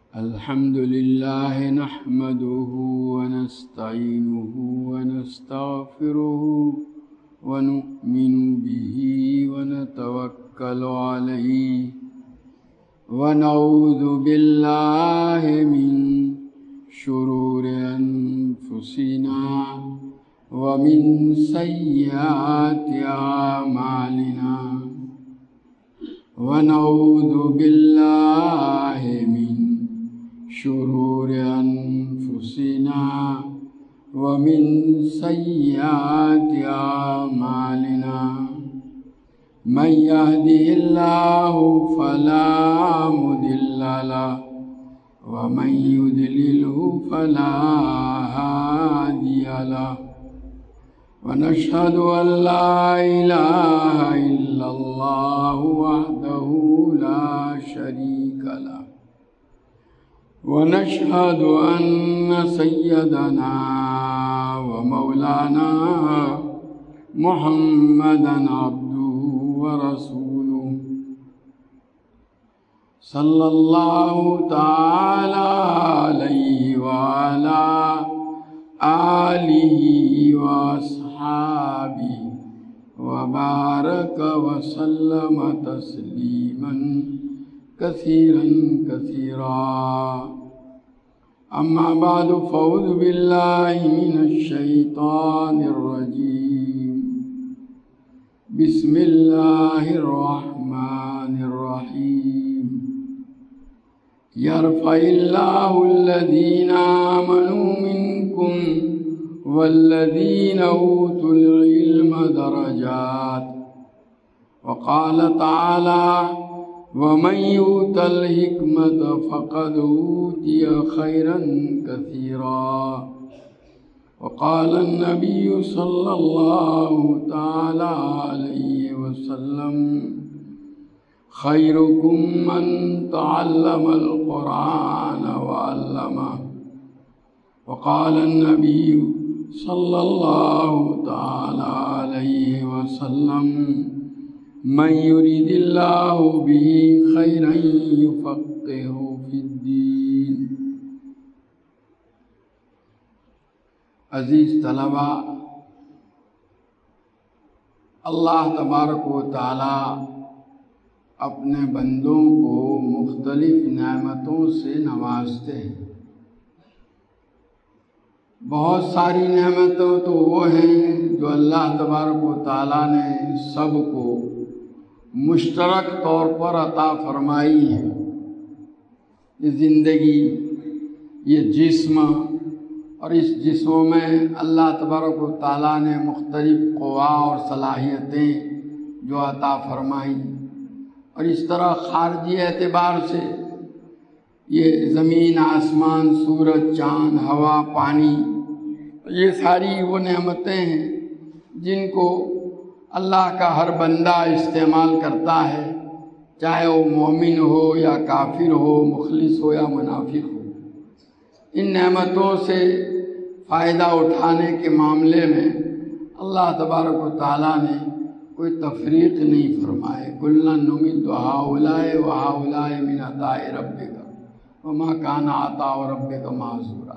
الحمد لله نحمده ونستعينه ونستغفره ونؤمن به ونتوكل عليه ونعوذ بالله من شرور أنفسنا ومن سيئات أعمالنا ونعوذ بالله من شرور أنفسنا ومن سيئات أعمالنا من يهده الله فلا مضل له ومن يضلله فلا هادي له ونشهد أن لا إله إلا الله وحده لا شريك له ونشهد أن سيدنا ومولانا محمدا عبده ورسوله صلى الله تعالى عليه وعلى آله وأصحابه وبارك وسلم تسليما كثيرا كثيرا. أما بعد فأعوذ بالله من الشيطان الرجيم. بسم الله الرحمن الرحيم. يرفع الله الذين آمنوا منكم والذين أوتوا العلم درجات. وقال تعالى ومن يؤت الحكمة فقد أوتي خيرا كثيرا. وقال النبي صلى الله تعالى عليه وسلم خيركم من تعلم القرآن وعلمه. وقال النبي صلى الله تعالى عليه وسلم من يريد الله به خيرا يفقهه في الدين. عزیز طلبہ، اللہ تبارک و تعالی اپنے بندوں کو مختلف نعمتوں سے نوازتے ہیں. بہت ساری نعمتیں تو وہ ہیں جو اللہ تبارک و تعالیٰ نے سب کو مشترک طور پر عطا فرمائی ہے. یہ زندگی، یہ جسم، اور اس جسموں میں اللہ تبارک و تعالیٰ نے مختلف قوا اور صلاحیتیں جو عطا فرمائی، اور اس طرح خارجی اعتبار سے یہ زمین، آسمان، سورج، چاند، ہوا، پانی، یہ ساری وہ نعمتیں ہیں جن کو اللہ کا ہر بندہ استعمال کرتا ہے، چاہے وہ مومن ہو یا کافر ہو، مخلص ہو یا منافق ہو. ان نعمتوں سے فائدہ اٹھانے کے معاملے میں اللہ تبارک و تعالیٰ نے کوئی تفریق نہیں فرمائے. کُلًّا نُمِدُّ ہؤلاء وہؤلاء من عطاء ربک وما کان عطاء ربک محظورا.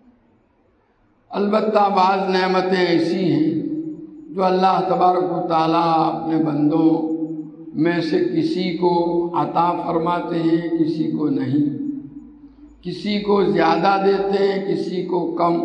البتہ بعض نعمتیں ایسی ہیں جو اللہ تبارک و تعالیٰ اپنے بندوں میں سے کسی کو عطا فرماتے ہیں، کسی کو نہیں. کسی کو زیادہ دیتے ہیں، کسی کو کم.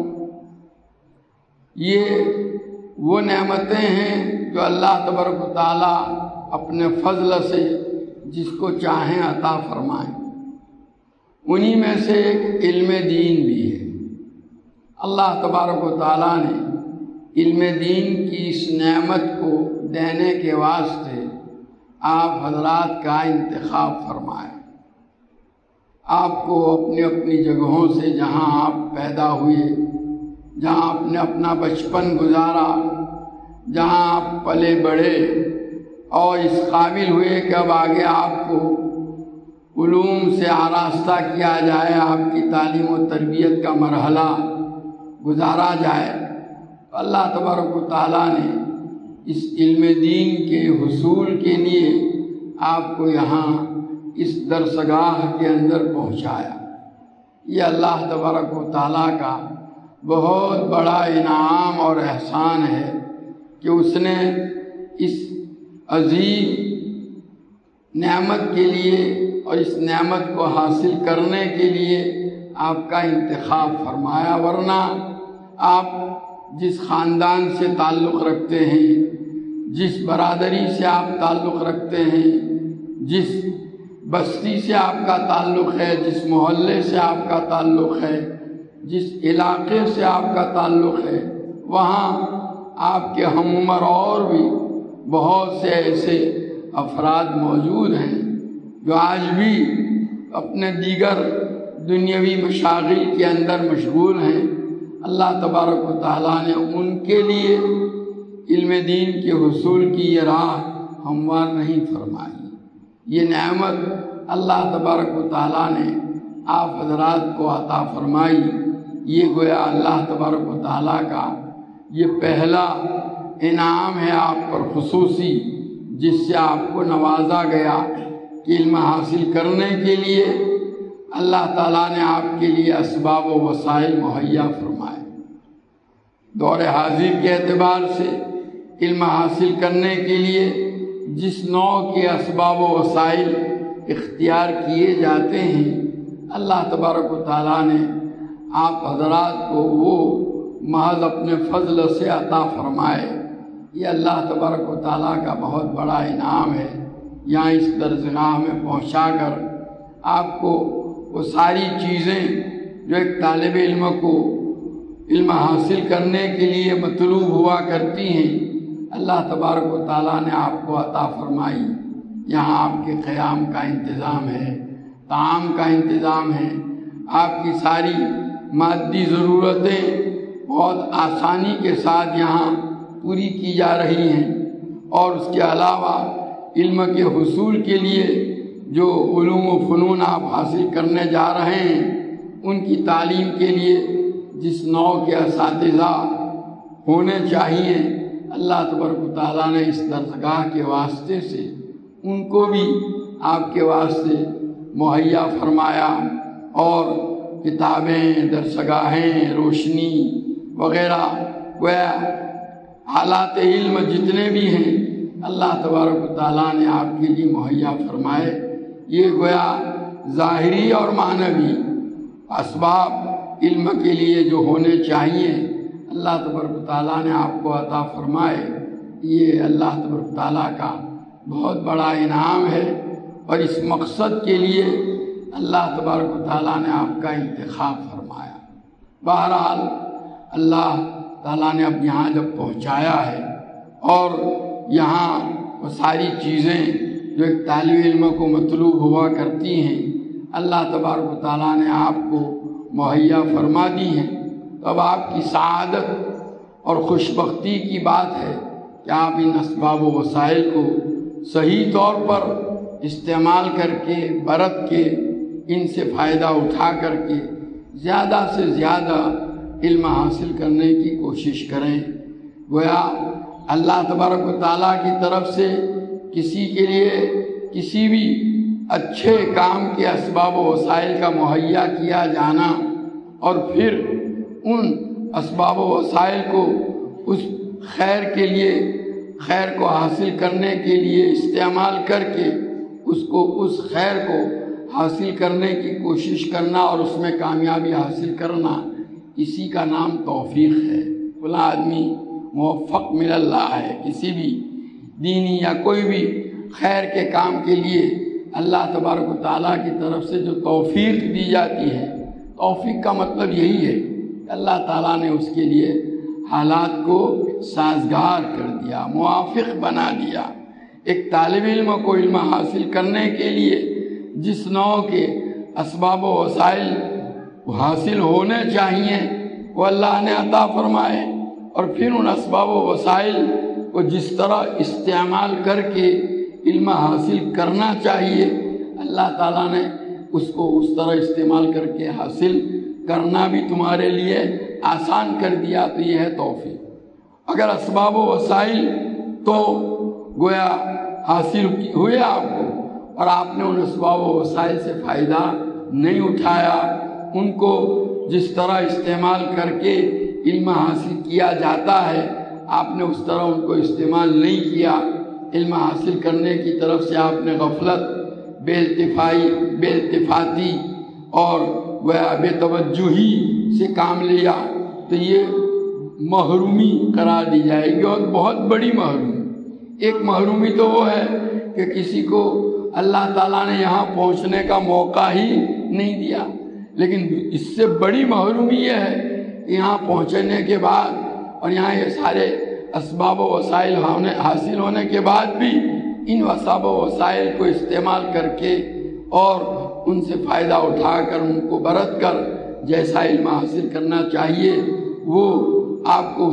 یہ وہ نعمتیں ہیں جو اللہ تبارک و تعالیٰ اپنے فضل سے جس کو چاہیں عطا فرمائیں. انہی میں سے ایک علم دین بھی ہے. اللہ تبارک و تعالیٰ نے علم دین کی اس نعمت کو دینے کے واسطے آپ حضرات کا انتخاب فرمایا. آپ کو اپنی اپنی جگہوں سے، جہاں آپ پیدا ہوئے، جہاں آپ نے اپنا بچپن گزارا، جہاں آپ پلے بڑھے اور اس قابل ہوئے کہ اب آگے آپ کو علوم سے آراستہ کیا جائے، آپ کی تعلیم و تربیت کا مرحلہ گزارا جائے. اللہ تبارک و تعالیٰ نے اس علم دین کے حصول کے لیے آپ کو یہاں اس درسگاہ کے اندر پہنچایا. یہ اللہ تبارک و تعالیٰ کا بہت بڑا انعام اور احسان ہے کہ اس نے اس عظیم نعمت کے لیے اور اس نعمت کو حاصل کرنے کے لیے آپ کا انتخاب فرمایا، ورنہ آپ جس خاندان سے تعلق رکھتے ہیں، جس برادری سے آپ تعلق رکھتے ہیں، جس بستی سے آپ کا تعلق ہے، جس محلے سے آپ کا تعلق ہے، جس علاقے سے آپ کا تعلق ہے، وہاں آپ کے ہم عمر اور بھی بہت سے ایسے افراد موجود ہیں جو آج بھی اپنے دیگر دنیاوی مشاغل کے اندر مشغول ہیں۔ اللہ تبارک و تعالیٰ نے ان کے لیے علم دین کے حصول کی یہ راہ ہموار نہیں فرمائی۔ یہ نعمت اللہ تبارک و تعالیٰ نے آپ حضرات کو عطا فرمائی۔ یہ گویا اللہ تبارک و تعالیٰ کا یہ پہلا انعام ہے آپ پر خصوصی، جس سے آپ کو نوازا گیا کہ علم حاصل کرنے کے لیے اللہ تعالیٰ نے آپ کے لیے اسباب و وسائل مہیا فرمائے۔ دور حاضر کے اعتبار سے علم حاصل کرنے کے لیے جس نوع کے اسباب و وسائل اختیار کیے جاتے ہیں، اللہ تبارک و تعالیٰ نے آپ حضرات کو وہ محض اپنے فضل سے عطا فرمائے۔ یہ اللہ تبارک و تعالیٰ کا بہت بڑا انعام ہے۔ یہاں اس درسگاہ میں پہنچا کر آپ کو وہ ساری چیزیں جو ایک طالب علم کو علم حاصل کرنے کے لیے مطلوب ہوا کرتی ہیں، اللہ تبارک و تعالیٰ نے آپ کو عطا فرمائی۔ یہاں آپ کے قیام کا انتظام ہے، طعام کا انتظام ہے، آپ کی ساری مادی ضرورتیں بہت آسانی کے ساتھ یہاں پوری کی جا رہی ہیں، اور اس کے علاوہ علم کے حصول کے لیے جو علوم و فنون آپ حاصل کرنے جا رہے ہیں، ان کی تعلیم کے لیے جس نوع کے اساتذہ ہونے چاہیے، اللہ تبارک و تعالیٰ نے اس درسگاہ کے واسطے سے ان کو بھی آپ کے واسطے مہیا فرمایا، اور کتابیں، درسگاہیں، روشنی وغیرہ گویا حالات علم جتنے بھی ہیں اللہ تبارک و تعالیٰ نے آپ کے لیے مہیا فرمائے۔ یہ گویا ظاہری اور معنوی اسباب علم کے لیے جو ہونے چاہیے اللہ تبارک و تعالیٰ نے آپ کو عطا فرمائے۔ یہ اللہ تبارک و تعالیٰ کا بہت بڑا انعام ہے، اور اس مقصد کے لیے اللہ تبارک و تعالیٰ نے آپ کا انتخاب فرمایا۔ بہرحال اللہ تعالیٰ نے اب یہاں جب پہنچایا ہے، اور یہاں وہ ساری چیزیں جو ایک طالب علم کو مطلوب ہوا کرتی ہیں اللہ تبارک و تعالیٰ نے آپ کو مہیا فرما دی ہیں، تو اب آپ کی سعادت اور خوشبختی کی بات ہے کہ آپ ان اسباب و وسائل کو صحیح طور پر استعمال کر کے، برت کے، ان سے فائدہ اٹھا کر کے زیادہ سے زیادہ علم حاصل کرنے کی کوشش کریں۔ گویا اللہ تبارک و تعالیٰ کی طرف سے کسی کے لیے کسی بھی اچھے کام کے اسباب و وسائل کا مہیا کیا جانا، اور پھر ان اسباب و وسائل کو اس خیر کے لیے، خیر کو حاصل کرنے کے لیے استعمال کر کے اس خیر کو حاصل کرنے کی کوشش کرنا اور اس میں کامیابی حاصل کرنا، اسی کا نام توفیق ہے۔ فلاں آدمی موفق من اللہ ہے۔ کسی بھی دینی یا کوئی بھی خیر کے کام کے لیے اللہ تبارک و تعالیٰ کی طرف سے جو توفیق دی جاتی ہے، توفیق کا مطلب یہی ہے کہ اللہ تعالیٰ نے اس کے لیے حالات کو سازگار کر دیا، موافق بنا دیا۔ ایک طالب علم کو علم حاصل کرنے کے لیے جس نوع کے اسباب و وسائل حاصل ہونے چاہیے وہ اللہ نے عطا فرمائے، اور پھر ان اسباب و وسائل کو جس طرح استعمال کر کے علم حاصل کرنا چاہیے اللہ تعالیٰ نے اس کو اس طرح استعمال کر کے حاصل کرنا بھی تمہارے لیے آسان کر دیا۔ تو یہ ہے توفیق۔ اگر اسباب و وسائل تو گویا حاصل ہوئے آپ کو، اور آپ نے ان اسباب و وسائل سے فائدہ نہیں اٹھایا، ان کو جس طرح استعمال کر کے علم حاصل کیا جاتا ہے آپ نے اس طرح ان کو استعمال نہیں کیا۔ علم حاصل کرنے کی طرف سے آپ نے غفلت، بے التفاتی اور بے توجہی سے کام لیا تو یہ محرومی قرار دی جائے گی، اور بہت بڑی محرومی۔ ایک محرومی تو وہ ہے کہ کسی کو اللہ تعالیٰ نے یہاں پہنچنے کا موقع ہی نہیں دیا، لیکن اس سے بڑی محرومی یہ ہے کہ یہاں پہنچنے کے بعد اور یہاں یہ سارے اسباب و وسائل حاصل ہونے کے بعد بھی ان اسباب و وسائل کو استعمال کر کے اور ان سے فائدہ اٹھا کر ان کو برت کر جیسا علم حاصل کرنا چاہیے وہ آپ کو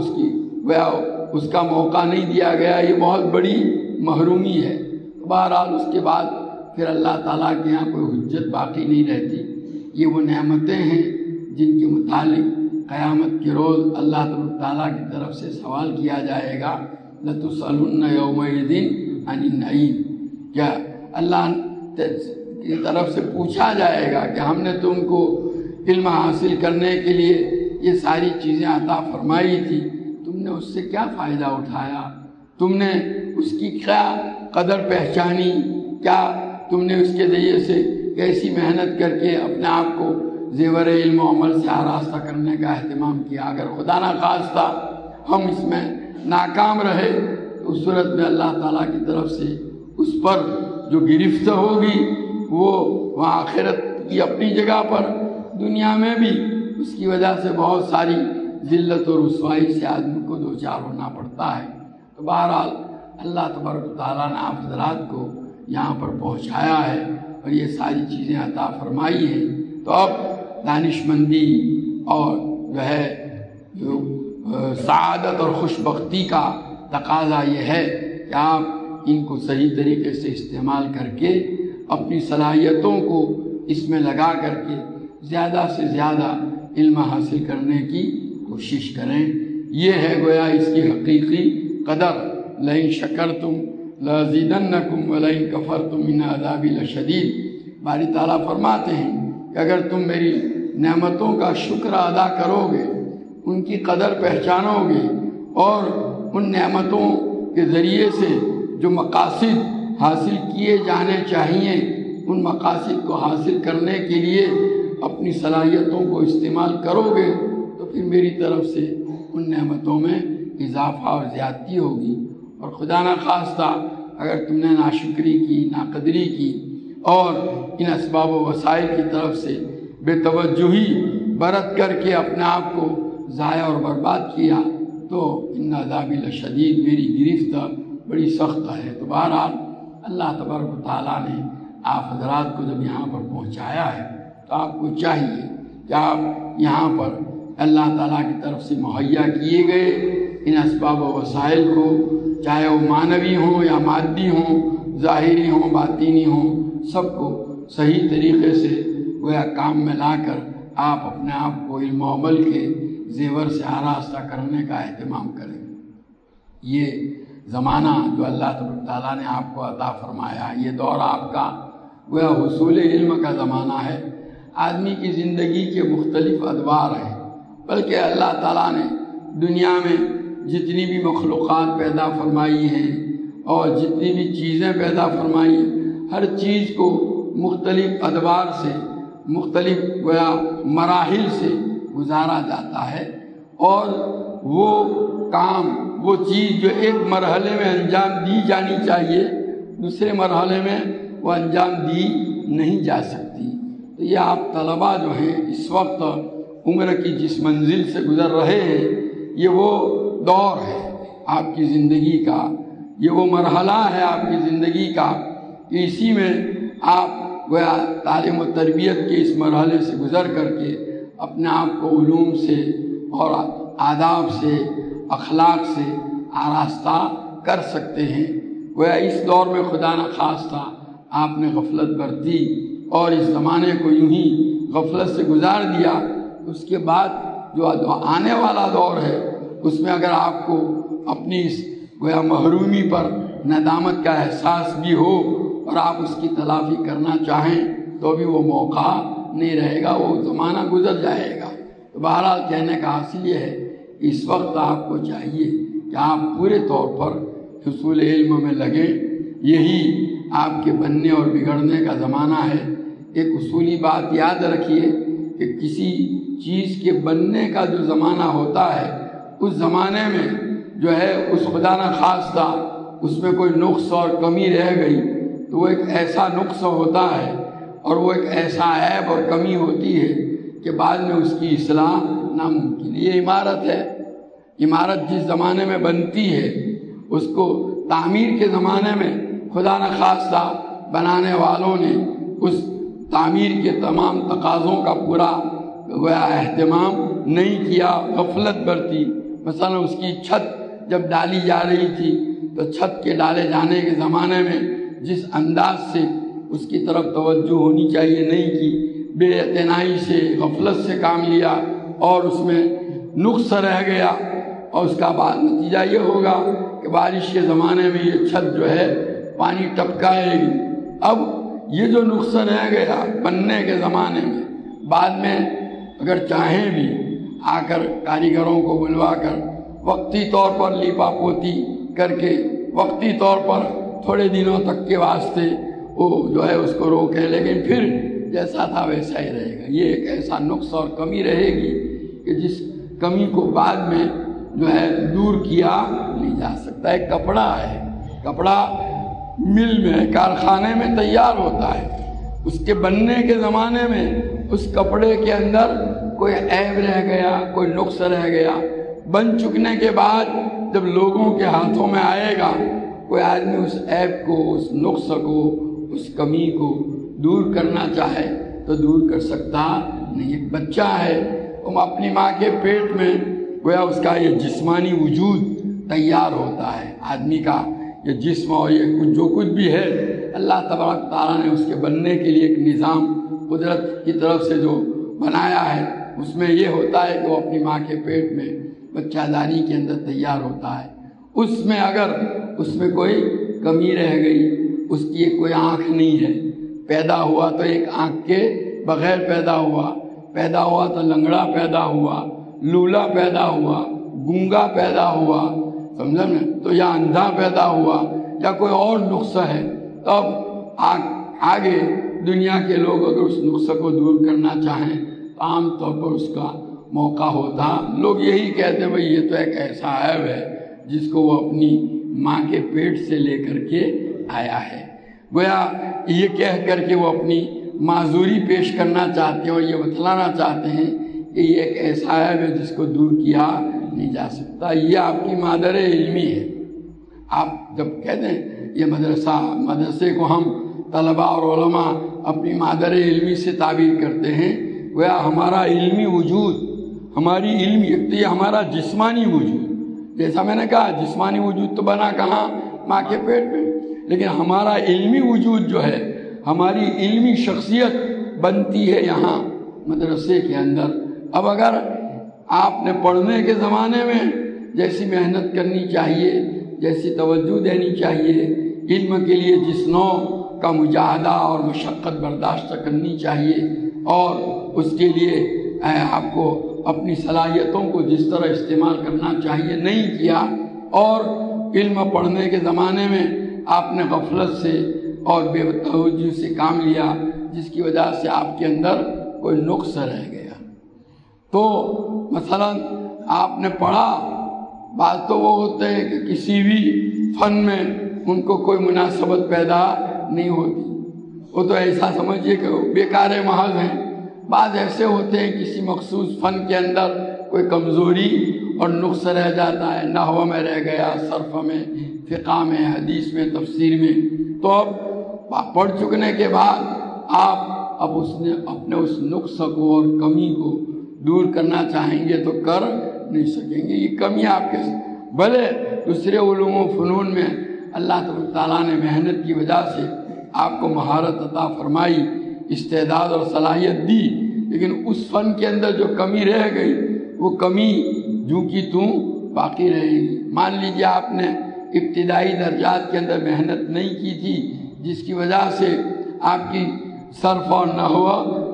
اس کا موقع نہیں دیا گیا، یہ بہت بڑی محرومی ہے۔ بہرحال اس کے بعد پھر اللہ تعالیٰ کے یہاں کوئی حجت باقی نہیں رہتی۔ یہ وہ نعمتیں ہیں جن کے متعلق قیامت کے روز اللہ تعالیٰ کی طرف سے سوال کیا جائے گا، لَتُسْأَلُنَّ يَوْمَئِذٍ عَنِ النَّعِيمِ، کیا اللہ کی طرف سے پوچھا جائے گا کہ ہم نے تم کو علم حاصل کرنے کے لیے یہ ساری چیزیں عطا فرمائی تھی، تم نے اس سے کیا فائدہ اٹھایا، تم نے اس کی کیا قدر پہچانی، کیا تم نے اس کے ذریعے سے کیسی محنت کر کے اپنے آپ کو زیور علم و عمل سے آراستہ کرنے کا اہتمام کیا۔ اگر خدا نہ خواستہ ہم اس میں ناکام رہے تو اس صورت میں اللہ تعالیٰ کی طرف سے اس پر جو گرفت ہوگی وہ وہاں آخرت کی اپنی جگہ پر، دنیا میں بھی اس کی وجہ سے بہت ساری ذلت اور رسوائی سے آدمی کو دوچار ہونا پڑتا ہے۔ تو بہرحال اللہ تبارک و تعالیٰ نے آپ حضرات کو یہاں پر پہنچایا ہے اور یہ ساری چیزیں عطا فرمائی ہیں، تو اب دانشمندی اور سعادت اور خوش بختی کا تقاضا یہ ہے کہ آپ ان کو صحیح طریقے سے استعمال کر کے اپنی صلاحیتوں کو اس میں لگا کر کے زیادہ سے زیادہ علم حاصل کرنے کی کوشش کریں۔ یہ ہے گویا اس کی حقیقی قدر، لئن شکرتم لازیدنکم ولئن کفرتم ان عذابی لشدید۔ باری تعالیٰ فرماتے ہیں کہ اگر تم میری نعمتوں کا شکر ادا کرو گے، ان کی قدر پہچانو گے اور ان نعمتوں کے ذریعے سے جو مقاصد حاصل کیے جانے چاہیے ان مقاصد کو حاصل کرنے کے لیے اپنی صلاحیتوں کو استعمال کرو گے تو پھر میری طرف سے ان نعمتوں میں اضافہ اور زیادتی ہوگی، اور خدا نہ خواستہ اگر تم نے ناشکری کی، ناقدری کی اور ان اسباب و وسائل کی طرف سے بے توجہی برت کر کے اپنے آپ کو ضائع اور برباد کیا تو ان عذابی لشدید، میری گرفت بڑی سخت ہے۔ تو بہرحال اللہ تبارک و تعالیٰ نے آپ حضرات کو جب یہاں پر پہنچایا ہے تو آپ کو چاہیے کہ آپ یہاں پر اللہ تعالیٰ کی طرف سے مہیا کیے گئے ان اسباب و وسائل کو، چاہے وہ معنوی ہوں یا مادی ہوں، ظاہری ہوں باطینی ہوں، سب کو صحیح طریقے سے گویا کام میں لا کر آپ اپنے آپ کو علم و عمل کے زیور سے آراستہ کرنے کا اہتمام کریں۔ یہ زمانہ جو اللہ تبارک و تعالیٰ نے آپ کو عطا فرمایا، یہ دور آپ کا گویا حصول علم کا زمانہ ہے۔ آدمی کی زندگی کے مختلف ادوار ہیں، بلکہ اللہ تعالیٰ نے دنیا میں جتنی بھی مخلوقات پیدا فرمائی ہیں اور جتنی بھی چیزیں پیدا فرمائی ہیں، ہر چیز کو مختلف ادوار سے، مختلف گویا مراحل سے گزارا جاتا ہے، اور وہ کام، وہ چیز جو ایک مرحلے میں انجام دی جانی چاہیے دوسرے مرحلے میں وہ انجام دی نہیں جا سکتی۔ تو یہ آپ طلباء جو ہیں اس وقت عمر کی جس منزل سے گزر رہے ہیں، یہ وہ دور ہے آپ کی زندگی کا، یہ وہ مرحلہ ہے آپ کی زندگی کا کہ اسی میں آپ گویا تعلیم و تربیت کے اس مرحلے سے گزر کر کے اپنے آپ کو علوم سے اور آداب سے، اخلاق سے آراستہ کر سکتے ہیں۔ گویا اس دور میں خدا نہ خواستہ آپ نے غفلت برتی اور اس زمانے کو یوں ہی غفلت سے گزار دیا، اس کے بعد جو آنے والا دور ہے اس میں اگر آپ کو اپنی اس گویا محرومی پر ندامت کا احساس بھی ہو اور آپ اس کی تلافی کرنا چاہیں تو بھی وہ موقع نہیں رہے گا، وہ زمانہ گزر جائے گا۔ تو بہرحال کہنے کا حاصل یہ ہے کہ اس وقت آپ کو چاہیے کہ آپ پورے طور پر حصول علم میں لگیں، یہی آپ کے بننے اور بگڑنے کا زمانہ ہے۔ ایک اصولی بات یاد رکھیے کہ کسی چیز کے بننے کا جو زمانہ ہوتا ہے، اس زمانے میں جو ہے اس خدا نخواستہ اس میں کوئی نقص اور کمی رہ گئی تو وہ ایک ایسا نقص ہوتا ہے اور وہ ایک ایسا عیب اور کمی ہوتی ہے کہ بعد میں اس کی اصلاح ناممکن۔ یہ عمارت ہے، عمارت جس زمانے میں بنتی ہے اس کو تعمیر کے زمانے میں خدا نخواستہ بنانے والوں نے اس تعمیر کے تمام تقاضوں کا پورا گویا اہتمام نہیں کیا، غفلت برتی۔ مثلا اس کی چھت جب ڈالی جا رہی تھی تو چھت کے ڈالے جانے کے زمانے میں جس انداز سے اس کی طرف توجہ ہونی چاہیے نہیں کی، بے اعتنائی سے، غفلت سے کام لیا اور اس میں نقص رہ گیا، اور اس کا بعد نتیجہ یہ ہوگا کہ بارش کے زمانے میں یہ چھت جو ہے پانی ٹپکائے گی۔ اب یہ جو نقص رہ گیا بننے کے زمانے میں، بعد میں اگر چاہیں بھی آ کر کاریگروں کو بلوا کر وقتی طور پر لیپا پوتی کر کے وقتی طور پر تھوڑے دنوں تک کے واسطے وہ جو ہے اس کو روکیں، لیکن پھر جیسا تھا ویسا ہی رہے گا۔ یہ ایک ایسا نقص اور کمی رہے گی کہ جس کمی کو بعد میں جو ہے دور کیا نہیں جا سکتا۔ ایک کپڑا ہے، کپڑا مل میں، کارخانے میں تیار ہوتا ہے، اس کے بننے کے زمانے میں اس کپڑے کے اندر کوئی عیب رہ گیا، کوئی نقص رہ گیا، بن چکنے کے بعد جب لوگوں کے ہاتھوں میں آئے گا، کوئی آدمی اس عیب کو، اس نقص کو، اس کمی کو دور کرنا چاہے تو دور کر سکتا نہیں۔ ایک بچہ ہے، وہ اپنی ماں کے پیٹ میں گویا اس کا یہ جسمانی وجود تیار ہوتا ہے۔ آدمی کا یہ جسم اور یہ جو کچھ بھی ہے، اللہ تبارک تعالیٰ نے اس کے بننے کے لیے ایک نظام قدرت کی طرف سے جو بنایا ہے، اس میں یہ ہوتا ہے کہ وہ اپنی ماں کے پیٹ میں بچہ دانی کے اندر تیار ہوتا ہے۔ اس میں اگر اس میں کوئی کمی رہ گئی، اس کی ایک کوئی آنکھ نہیں ہے، پیدا ہوا تو ایک آنکھ کے بغیر پیدا ہوا تو لنگڑا پیدا ہوا، لولا پیدا ہوا، گونگا پیدا ہوا، سمجھا نا، تو یا اندھا پیدا ہوا یا کوئی اور نقص ہے، تب آگے دنیا کے لوگ اگر اس نقص کو دور کرنا چاہیں تو عام طور پر اس کا موقع ہوتا۔ لوگ یہی کہتے ہیں بھئی یہ تو ایک ایسا عیب ہے جس کو وہ اپنی ماں کے پیٹ سے لے کر کے آیا ہے۔ گویا یہ کہہ کر کے وہ اپنی معذوری پیش کرنا چاہتے ہیں اور یہ بتلانا چاہتے ہیں کہ یہ ایک ایسا عیب ہے جس کو دور کیا نہیں جا سکتا۔ یہ آپ کی مادر علمی ہے۔ آپ جب کہتے ہیں یہ مدرسے کو ہم طلباء اور علماء اپنی مادر علمی سے تعبیر کرتے ہیں، گویا ہمارا علمی وجود، ہماری علمی، یہ ہمارا جسمانی وجود، جیسا میں نے کہا جسمانی وجود تو بنا کہاں؟ ماں کے پیٹ میں، لیکن ہمارا علمی وجود جو ہے، ہماری علمی شخصیت بنتی ہے یہاں مدرسے کے اندر۔ اب اگر آپ نے پڑھنے کے زمانے میں جیسی محنت کرنی چاہیے، جیسی توجہ دینی چاہیے، علم کے لیے جس نوع کا مجاہدہ اور مشقت برداشت کرنی چاہیے، اور اس کے لیے آپ کو اپنی صلاحیتوں کو جس طرح استعمال کرنا چاہیے نہیں کیا، اور علم پڑھنے کے زمانے میں آپ نے غفلت سے اور بے توجہی سے کام لیا، جس کی وجہ سے آپ کے اندر کوئی نقص رہ گیا۔ تو مثلا آپ نے پڑھا، بعض تو وہ ہوتے ہیں کہ کسی بھی فن میں ان کو کوئی مناسبت پیدا نہیں ہوتی، وہ تو ایسا سمجھیے کہ بیکار محض ہیں۔ بعض ایسے ہوتے ہیں کسی مخصوص فن کے اندر کوئی کمزوری اور نقص رہ جاتا ہے، نحو میں رہ گیا، صرف میں، فقہ میں، حدیث میں، تفسیر میں، تو اب پڑھ چکنے کے بعد آپ اب اپنے اس نقص کو اور کمی کو دور کرنا چاہیں گے تو کر نہیں سکیں گے۔ یہ کمی آپ کے بھلے دوسرے علوم و فنون میں اللہ تعالیٰ نے محنت کی وجہ سے آپ کو مہارت عطا فرمائی، استعداد اور صلاحیت دی، لیکن اس فن کے اندر جو کمی رہ گئی وہ کمی جو کی توں باقی رہے گی۔ مان لیجیے آپ نے ابتدائی درجات کے اندر محنت نہیں کی تھی، جس کی وجہ سے آپ کی صرف اور نحو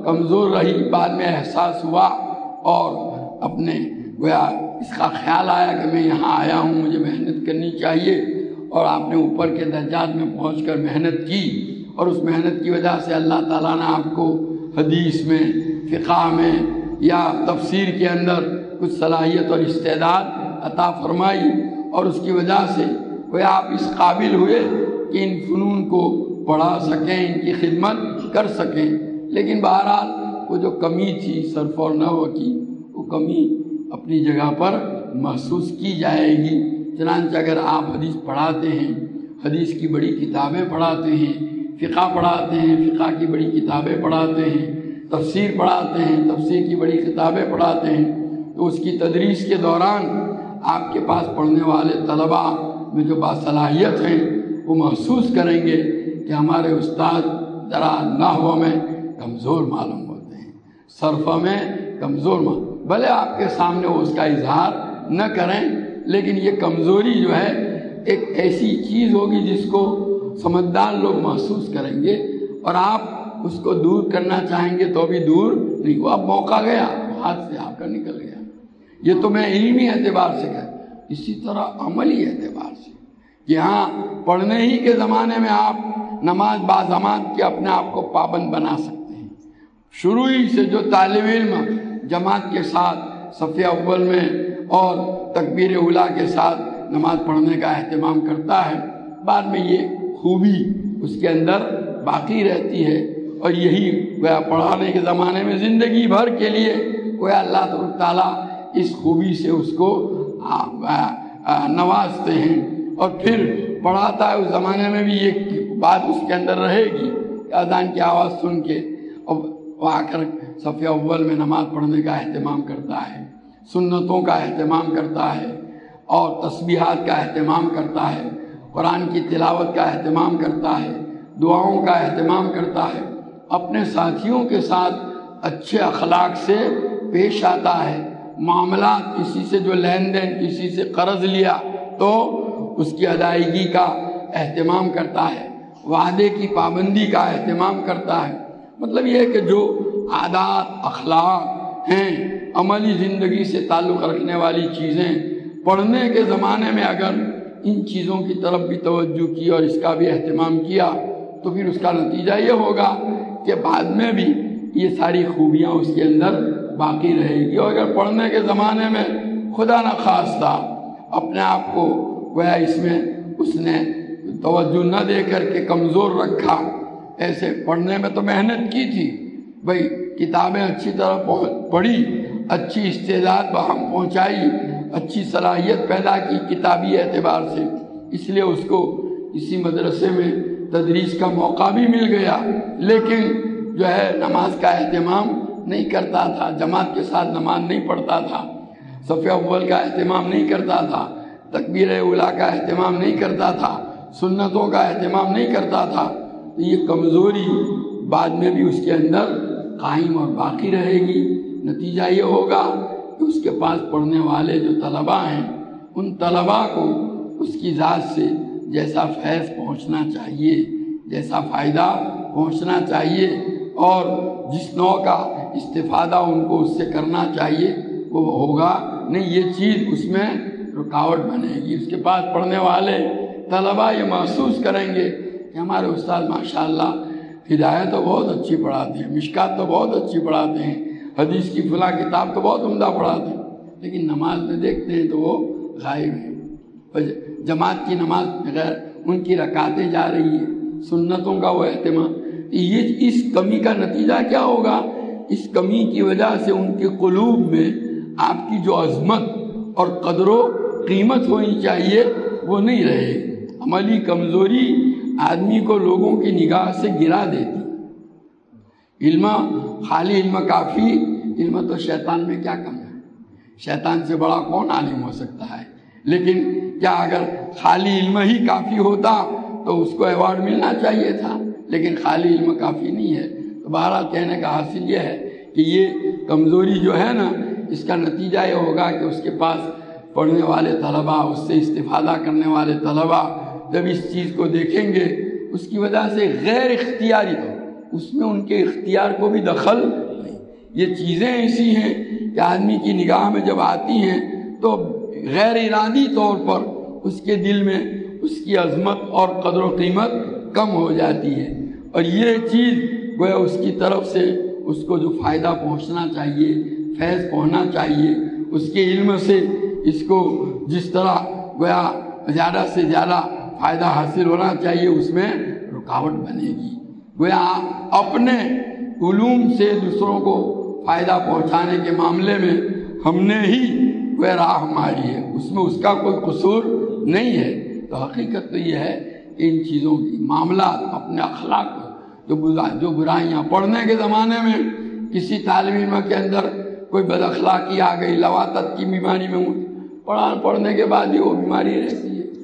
کمزور رہی، بعد میں احساس ہوا اور اپنے گویا اس کا خیال آیا کہ میں یہاں آیا ہوں، مجھے محنت کرنی چاہیے، اور آپ نے اوپر کے درجات میں پہنچ کر محنت کی، اور اس محنت کی وجہ سے اللہ تعالیٰ نے آپ کو حدیث میں، فقہ میں یا تفسیر کے اندر کچھ صلاحیت اور استعداد عطا فرمائی، اور اس کی وجہ سے وہ آپ اس قابل ہوئے کہ ان فنون کو پڑھا سکیں، ان کی خدمت کر سکیں۔ لیکن بہرحال وہ جو کمی تھی صرف اور نحو کی، وہ کمی اپنی جگہ پر محسوس کی جائے گی۔ چنانچہ اگر آپ حدیث پڑھاتے ہیں، حدیث کی بڑی کتابیں پڑھاتے ہیں، فقہ پڑھاتے ہیں، فقہ کی بڑی کتابیں پڑھاتے ہیں، تفسیر پڑھاتے ہیں، تفسیر کی بڑی کتابیں پڑھاتے ہیں، تو اس کی تدریس کے دوران آپ کے پاس پڑھنے والے طلباء میں جو باصلاحیت ہیں وہ محسوس کریں گے کہ ہمارے استاد ذرا نحو میں کمزور معلوم ہوتے ہیں، صرف میں کمزور بھلے آپ کے سامنے وہ اس کا اظہار نہ کریں، لیکن یہ کمزوری جو ہے ایک ایسی چیز ہوگی جس کو سمجھدار لوگ محسوس کریں گے، اور آپ اس کو دور کرنا چاہیں گے تو بھی دور نہیں ہوا، اب موقع گیا، ہاتھ سے آپ کا نکل گیا۔ یہ تو میں علمی اعتبار سے کہا، اسی طرح عملی اعتبار سے کہ ہاں پڑھنے ہی کے زمانے میں آپ نماز باجماعت کے اپنے آپ کو پابند بنا سکتے ہیں۔ شروع ہی سے جو طالب علم جماعت کے ساتھ صف اول میں اور تکبیر اولیٰ کے ساتھ نماز پڑھنے کا اہتمام کرتا ہے، بعد میں یہ خوبی اس کے اندر باقی رہتی ہے، اور یہی گویا پڑھانے کے زمانے میں زندگی بھر کے لیے گویا اللہ تعالیٰ اس خوبی سے اس کو نوازتے ہیں، اور پھر پڑھاتا ہے۔ اس زمانے میں بھی یہ بات اس کے اندر رہے گی کہ اذان کی آواز سن کے وہ آ کر صف اول میں نماز پڑھنے کا اہتمام کرتا ہے، سنتوں کا اہتمام کرتا ہے، اور تسبیحات کا اہتمام کرتا ہے، قرآن کی تلاوت کا اہتمام کرتا ہے، دعاؤں کا اہتمام کرتا ہے، اپنے ساتھیوں کے ساتھ اچھے اخلاق سے پیش آتا ہے، معاملات کسی سے جو لین دین، کسی سے قرض لیا تو اس کی ادائیگی کا اہتمام کرتا ہے، وعدے کی پابندی کا اہتمام کرتا ہے۔ مطلب یہ ہے کہ جو عادات اخلاق ہیں، عملی زندگی سے تعلق رکھنے والی چیزیں، پڑھنے کے زمانے میں اگر ان چیزوں کی طرف بھی توجہ کی اور اس کا بھی اہتمام کیا تو پھر اس کا نتیجہ یہ ہوگا کہ بعد میں بھی یہ ساری خوبیاں اس کے اندر باقی رہے گی۔ اور اگر پڑھنے کے زمانے میں خدا نخواستہ اپنے آپ کو گویا اس میں اس نے توجہ نہ دے کر کے کمزور رکھا، ایسے پڑھنے میں تو محنت کی تھی بھئی، کتابیں اچھی طرح پڑھی، اچھی استعداد بہم پہنچائی، اچھی صلاحیت پیدا کی کتابی اعتبار سے، اس لیے اس کو اسی مدرسے میں تدریس کا موقع بھی مل گیا، لیکن جو ہے نماز کا اہتمام نہیں کرتا تھا، جماعت کے ساتھ نماز نہیں پڑھتا تھا، صف اول کا اہتمام نہیں کرتا تھا، تکبیر اولیٰ کا اہتمام نہیں کرتا تھا، سنتوں کا اہتمام نہیں کرتا تھا، تو یہ کمزوری بعد میں بھی اس کے اندر قائم اور باقی رہے گی۔ نتیجہ یہ ہوگا کہ اس کے پاس پڑھنے والے جو طلباء ہیں، ان طلباء کو اس کی ذات سے جیسا فیض پہنچنا چاہیے، جیسا فائدہ پہنچنا چاہیے، اور جس نوع کا استفادہ ان کو اس سے کرنا چاہیے وہ ہوگا نہیں، یہ چیز اس میں رکاوٹ بنے گی۔ اس کے پاس پڑھنے والے طلباء یہ محسوس کریں گے کہ ہمارے استاد ماشاءاللہ ہدایت تو بہت اچھی پڑھاتے ہیں، مشکات تو بہت اچھی پڑھاتے ہیں، حدیث کی فلاں کتاب تو بہت عمدہ پڑھاتے ہیں، لیکن نماز میں دیکھتے ہیں تو وہ غائب ہیں، جماعت کی نماز بغیر ان کی رکعتیں جا رہی ہیں، سنتوں کا وہ اہتمام۔ یہ اس کمی کا نتیجہ کیا ہوگا؟ اس کمی کی وجہ سے ان کے قلوب میں آپ کی جو عظمت اور قدر و قیمت ہونی چاہیے وہ نہیں رہے۔ عملی کمزوری آدمی کو لوگوں کی نگاہ سے گرا دیتی۔ علم خالی علم کافی، علم تو شیطان میں کیا کم ہے، شیطان سے بڑا کون عالم ہو سکتا ہے؟ لیکن کیا اگر خالی علم ہی کافی ہوتا تو اس کو ایوارڈ ملنا چاہیے تھا، لیکن خالی علم کافی نہیں ہے۔ تو بہرحال کہنے کا حاصل یہ ہے کہ یہ کمزوری جو ہے نا، اس کا نتیجہ یہ ہوگا کہ اس کے پاس پڑھنے والے طلباء، اس سے استفادہ کرنے والے طلباء جب اس چیز کو دیکھیں گے، اس کی وجہ سے غیر اختیاری تو اس میں ان کے اختیار کو بھی دخل نہیں۔ یہ چیزیں ایسی ہیں کہ آدمی کی نگاہ میں جب آتی ہیں تو غیر ارادی طور پر اس کے دل میں اس کی عظمت اور قدر و قیمت کم ہو جاتی ہے، اور یہ چیز گویا اس کی طرف سے اس کو جو فائدہ پہنچنا چاہیے، فیض پہنچنا چاہیے، اس کے علم سے اس کو جس طرح گویا زیادہ سے زیادہ فائدہ حاصل ہونا چاہیے، اس میں رکاوٹ بنے گی۔ گویا اپنے علوم سے دوسروں کو فائدہ پہنچانے کے معاملے میں ہم نے ہی گویا راہ ماری ہے، اس میں اس کا کوئی قصور نہیں ہے۔ تو حقیقت تو یہ ہے کہ ان چیزوں کی معاملات، اپنے اخلاق جو برائیاں، پڑھنے کے زمانے میں کسی طالب علم کے اندر کوئی بد اخلاقی آ گئی، لواطت کی بیماری میں پڑھنے کے بعد ہی وہ بیماری رہتی ہے،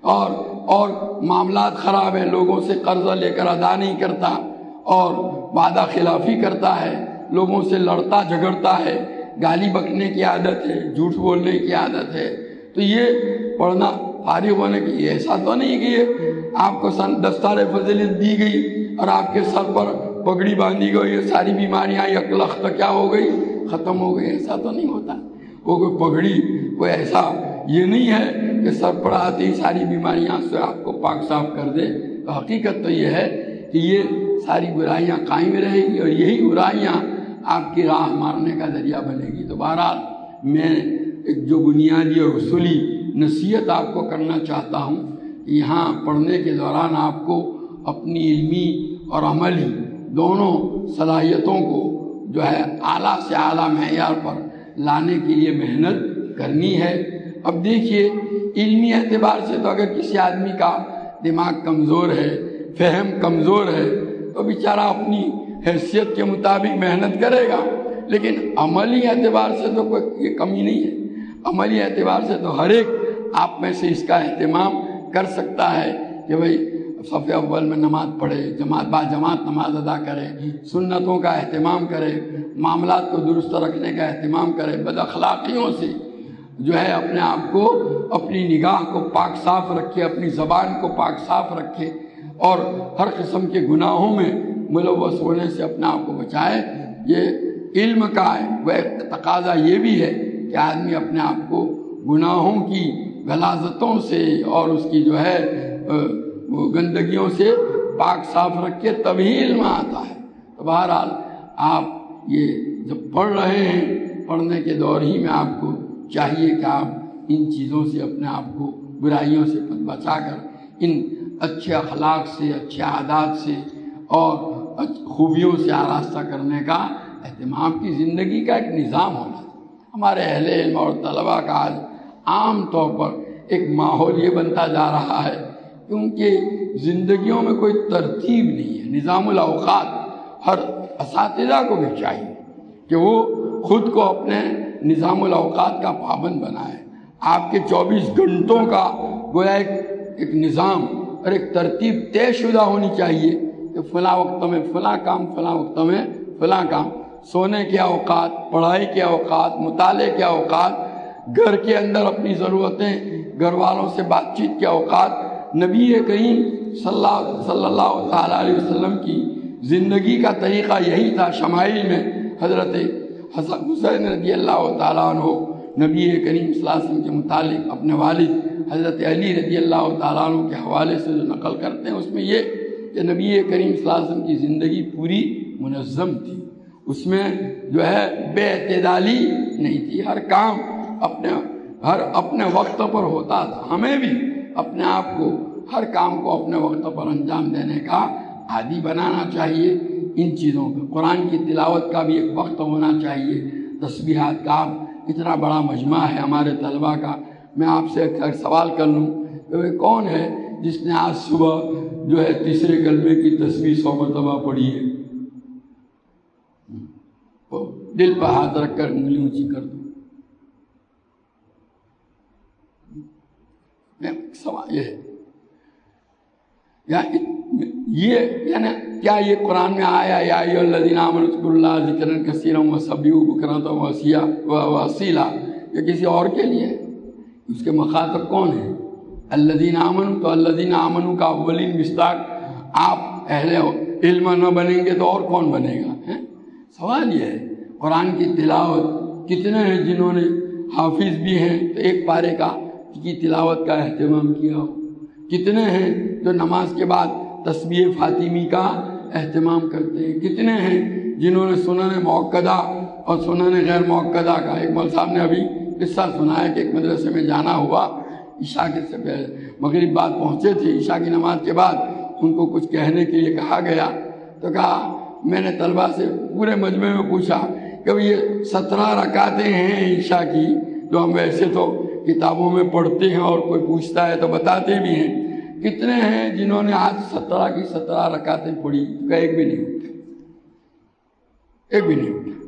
اور معاملات خراب ہیں، لوگوں سے قرضہ لے کر ادا نہیں کرتا اور وعدہ خلافی کرتا ہے، لوگوں سے لڑتا جھگڑتا ہے، گالی بکنے کی عادت ہے، جھوٹ بولنے کی عادت ہے۔ تو یہ پڑھنا فارغ ہونے کی ایسا تو نہیں کہ یہ آپ کو دستار فضیلت دی گئی اور آپ کے سر پر پگڑی باندھی گئی، یہ ساری بیماریاں یک لخت کیا ہو گئی، ختم ہو گئی، ایسا تو نہیں ہوتا۔ وہ کوئی پگڑی کوئی ایسا یہ نہیں ہے کہ سر پر آتی ساری بیماریاں سے آپ کو پاک صاف کر دے۔ تو حقیقت تو یہ ہے کہ یہ ساری برائیاں قائم رہے گی اور یہی برائیاں آپ کی راہ مارنے کا ذریعہ بنے گی۔ تو بہرحال میں ایک جو بنیادی اور اصولی نصیحت آپ کو کرنا چاہتا ہوں کہ یہاں پڑھنے کے دوران آپ کو اپنی علمی اور عملی دونوں صلاحیتوں کو جو ہے اعلیٰ سے اعلیٰ معیار پر لانے کے لیے محنت کرنی ہے۔ اب دیکھیے علمی اعتبار سے تو اگر کسی آدمی کا دماغ کمزور ہے، فہم کمزور ہے، تو بیچارہ اپنی حیثیت کے مطابق محنت کرے گا، لیکن عملی اعتبار سے تو کوئی یہ کمی نہیں ہے۔ عملی اعتبار سے تو ہر ایک آپ میں سے اس کا اہتمام کر سکتا ہے کہ بھئی صف اول میں نماز پڑھے، جماعت نماز ادا کرے، سنتوں کا اہتمام کرے، معاملات کو درست رکھنے کا اہتمام کرے، بد اخلاقیوں سے جو ہے اپنے آپ کو، اپنی نگاہ کو پاک صاف رکھے، اپنی زبان کو پاک صاف رکھے، اور ہر قسم کے گناہوں میں ملوث ہونے سے اپنے آپ کو بچائے۔ یہ علم کا ہے، وہ ایک تقاضا یہ بھی ہے کہ آدمی اپنے آپ کو گناہوں کی غلاظتوں سے اور اس کی جو ہے گندگیوں سے پاک صاف رکھے، تبھی علم آتا ہے۔ تو بہرحال آپ یہ جب پڑھ رہے ہیں، پڑھنے کے دور ہی میں آپ کو چاہیے کہ آپ ان چیزوں سے اپنے آپ کو، برائیوں سے بچا کر ان اچھے اخلاق سے، اچھے عادات سے اور خوبیوں سے آراستہ کرنے کا اہتمام کی زندگی کا ایک نظام ہونا ہے۔ ہمارے اہل علم اور طلباء کا آج عام طور پر ایک ماحول یہ بنتا جا رہا ہے کہ ان کی زندگیوں میں کوئی ترتیب نہیں ہے، نظام الاوقات۔ ہر اساتذہ کو بھی چاہیے کہ وہ خود کو اپنے نظام الاوقات کا پابند بنائے۔ آپ کے 24 گھنٹوں کا گویا ایک نظام اور ایک ترتیب طے شدہ ہونی چاہیے کہ فلاں وقت میں فلاں کام، فلاں وقت میں فلاں کام، سونے کے اوقات، پڑھائی کے اوقات، مطالعے کے اوقات، گھر کے اندر اپنی ضرورتیں، گھر والوں سے بات چیت کے اوقات۔ نبی کریم صلی اللہ تعالیٰ علیہ وسلم کی زندگی کا طریقہ یہی تھا۔ شمائل میں حضرت حسین رضی اللہ تعالیٰ عنہ نبی کریم صلی اللہ علیہ وسلم کے متعلق اپنے والد حضرت علی رضی اللہ تعالیٰ عنہ کے حوالے سے جو نقل کرتے ہیں، اس میں یہ کہ نبی کریم صلی اللہ علیہ وسلم کی زندگی پوری منظم تھی، اس میں جو ہے بے اعتدالی نہیں تھی، ہر کام اپنے وقت پر ہوتا تھا۔ ہمیں بھی اپنے آپ کو، ہر کام کو اپنے وقت پر انجام دینے کا عادی بنانا چاہیے۔ ان چیزوں کا، قرآن کی تلاوت کا بھی ایک وقت ہونا چاہیے، تسبیحات کا۔ اتنا بڑا مجمع ہے ہمارے طلباء کا، میں آپ سے اکثر سوال کر لوں کہ کون ہے جس نے آج صبح جو ہے تیسرے کلمے کی تسبیح 100 مرتبہ پڑھی ہے؟ دل پر ہاتھ رکھ کر انگلی اونچی کر دو۔ سوال یہ ہے یعنی کیا یہ قرآن میں آیا یا ایھا الذین آمنوا اذکروا اللہ ذکرا کثیرا وسبحوہ بکرۃ واصیلا، یہ کسی اور کے لیے ہے؟ اس کے مخاطب کون ہیں؟ الذین آمنوا، تو الذین آمنوا کا اولین مصداق آپ اہل علم نہ بنیں گے تو اور کون بنے گا؟ سوال یہ ہے قرآن کی تلاوت کتنے ہیں جنہوں نے حافظ بھی ہیں تو ایک پارے کی تلاوت کا اہتمام کیا ہو؟ کتنے ہیں جو نماز کے بعد تسبیح فاطمی کا اہتمام کرتے ہیں؟ کتنے ہیں جنہوں نے سنن موقدہ اور سنن غیر موقدہ کا؟ ایک مول صاحب نے ابھی قصہ سنایا کہ ایک مدرسے میں جانا ہوا، عشاء کے سے پہلے مغرب بعد پہنچے تھے، عشاء کی نماز کے بعد ان کو کچھ کہنے کے لیے کہا گیا تو کہا، میں نے طلبہ سے پورے مجمع میں پوچھا کہ یہ 17 رکعتیں ہیں عشاء کی جو ہم ویسے تو کتابوں میں پڑھتے ہیں اور کوئی پوچھتا ہے تو بتاتے بھی ہیں، کتنے ہیں جنہوں نے آج 17 کی 17 رکعتیں پڑھی؟ تو ایک بھی نہیں ہوتا، ایک بھی نہیں ہوتا۔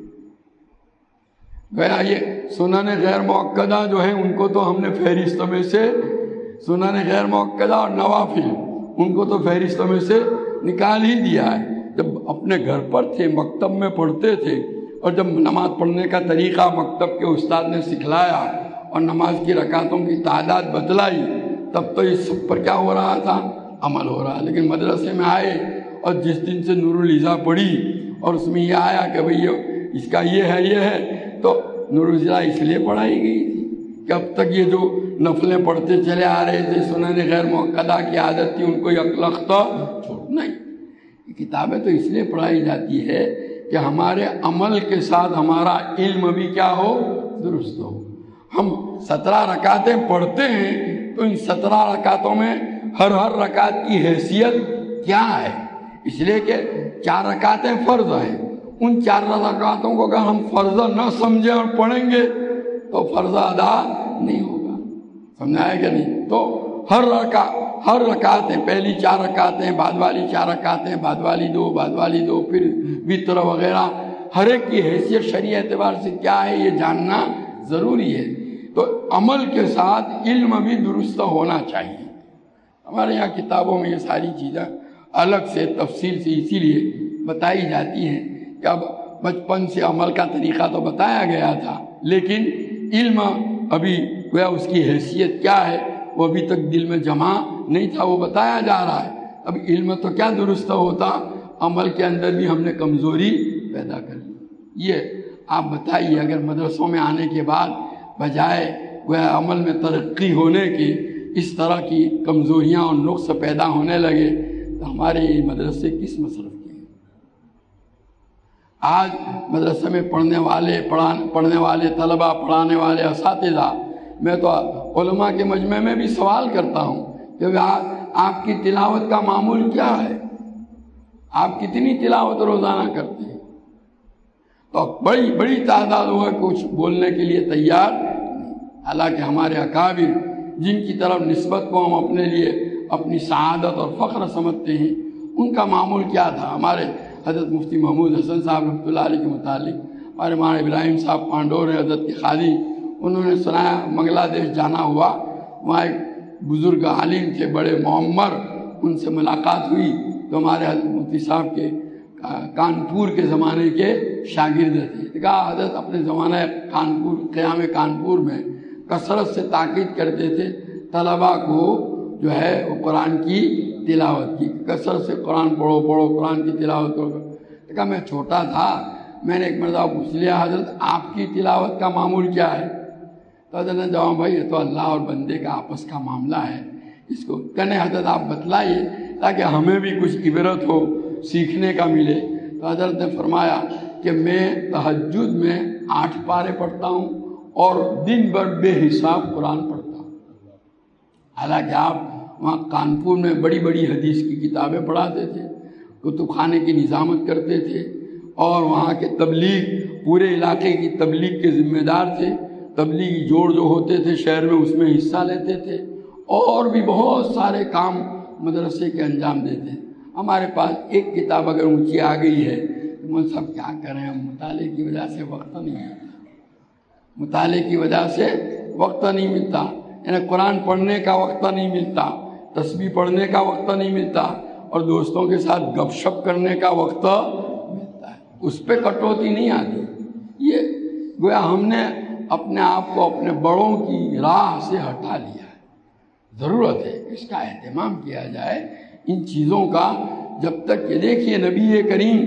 گویا یہ سنن غیر موقدہ جو ہیں ان کو تو ہم نے فہرست میں سے، سنن غیر موقدہ اور نوافل ان کو تو فہرست میں سے نکال ہی دیا ہے۔ جب اپنے گھر پر تھے، مکتب میں پڑھتے تھے، اور جب نماز پڑھنے کا طریقہ مکتب کے استاد نے سکھلایا اور نماز کی رکعتوں کی تعداد بتلائی، تب تو اس سب پر کیا ہو رہا تھا؟ عمل ہو رہا۔ لیکن مدرسے میں آئے اور جس دن سے نور الہدیٰ پڑھی اور اس میں یہ آیا کہ بھئی اس کا یہ ہے تو نور الہدیٰ اس لیے پڑھائی گئی تھی کہ اب تک یہ جو نفلیں پڑھتے چلے آ رہے تھے، سنن غیر موقدہ کی عادت تھی، ان کو یکلخت چھوڑنا ہی۔ یہ کتابیں تو اس لیے پڑھائی جاتی ہے کہ ہمارے عمل کے ساتھ ہمارا علم بھی کیا ہو؟ درست ہو۔ ہم 17 رکعتیں پڑھتے ہیں تو ان 17 رکعتوں میں ہر رکعت کی حیثیت کیا ہے؟ اس لیے کہ 4 رکعتیں فرض ہیں، ان 4 رکعتوں کو اگر ہم فرض نہ سمجھیں اور پڑھیں گے تو فرض ادا نہیں ہوگا۔ سمجھا ہے کہ نہیں؟ تو ہر رکعتیں، پہلی 4 رکعتیں، بعد والی 4 رکعتیں، بعد والی 2، بعد والی 2، پھر وتر وغیرہ، ہر ایک کی حیثیت شرعی اعتبار سے کیا ہے یہ جاننا ضروری ہے۔ تو عمل کے ساتھ علم بھی درست ہونا چاہیے۔ ہمارے یہاں کتابوں میں یہ ساری چیزیں الگ سے تفصیل سے اسی لیے بتائی جاتی ہیں کہ اب بچپن سے عمل کا طریقہ تو بتایا گیا تھا، لیکن علم ابھی گویا اس کی حیثیت کیا ہے وہ ابھی تک دل میں جمع نہیں تھا، وہ بتایا جا رہا ہے۔ اب علم تو کیا درست ہوتا، عمل کے اندر بھی ہم نے کمزوری پیدا کر لی۔ یہ آپ بتائیے، اگر مدرسوں میں آنے کے بعد بجائے گویا عمل میں ترقی ہونے کی اس طرح کی کمزوریاں اور نقص پیدا ہونے لگے تو ہمارے یہ مدرسے کس مصرف کے ہیں؟ آج مدرسے میں پڑھنے والے طلبہ، پڑھانے والے اساتذہ، میں تو علماء کے مجمع میں بھی سوال کرتا ہوں کہ آپ کی تلاوت کا معمول کیا ہے؟ آپ کتنی تلاوت روزانہ کرتے ہیں؟ تو بڑی تعداد ہوا کچھ بولنے کے لیے تیار نہیں۔ حالانکہ ہمارے اکابر جن کی طرف نسبت کو ہم اپنے لیے اپنی سعادت اور فخر سمجھتے ہیں، ان کا معمول کیا تھا؟ ہمارے حضرت مفتی محمود حسن صاحب رحمۃ اللہ علیہ کے متعلق ہمارے مولانا ابراہیم صاحب پانڈور ہیں، حضرت کے خادم، انہوں نے سنایا بنگلہ دیش جانا ہوا، وہاں ایک بزرگ عالم تھے بڑے معمر، ان سے ملاقات ہوئی تو ہمارے حضرت مفتی صاحب کے کانپور کے زمانے کے شاگرد تھے۔ کہا حضرت اپنے زمانہ قیام کانپور میں کثرت سے تاکید کرتے تھے طلباء کو جو ہے وہ قرآن کی تلاوت کی، کثرت سے قرآن پڑھو قرآن کی تلاوت کرو۔ کہا میں چھوٹا تھا، میں نے ایک مرتبہ پوچھ لیا حضرت آپ کی تلاوت کا معمول کیا ہے؟ تو حضرت نے جواب، بھائی یہ تو اللہ اور بندے کا آپس کا معاملہ ہے، اس کو کہنے حضرت آپ بتلائیے تاکہ ہمیں بھی کچھ عبرت ہو، سیکھنے کا ملے۔ تو حضرت نے فرمایا کہ میں تہجد میں 8 پارے پڑھتا ہوں اور دن بھر بے حساب قرآن پڑھتا ہوں۔ حالانکہ آپ وہاں کانپور میں بڑی بڑی حدیث کی کتابیں پڑھاتے تھے، کتب خانے کی نظامت کرتے تھے، اور وہاں کے تبلیغ، پورے علاقے کی تبلیغ کے ذمہ دار تھے، تبلیغی جوڑ جو ہوتے تھے شہر میں اس میں حصہ لیتے تھے، اور بھی بہت سارے کام مدرسے کے انجام دیتے۔ ہمارے پاس ایک کتاب اگر اونچی آ گئی ہے تو مول صاحب کیا کریں، ہم مطالعے کی وجہ سے وقت نہیں ملتا، مطالعے کی وجہ سے وقت نہیں ملتا، یعنی قرآن پڑھنے کا وقت نہیں ملتا، تسبیح پڑھنے کا وقت نہیں ملتا، اور دوستوں کے ساتھ گپ شپ کرنے کا وقت ملتا ہے، اس پہ کٹوتی نہیں آتی۔ یہ گویا ہم نے اپنے آپ کو اپنے بڑوں کی راہ سے ہٹا لیا ہے۔ ضرورت ہے کہ اس کا اہتمام کیا جائے، ان چیزوں کا جب تک یہ دیکھیے نبی کریم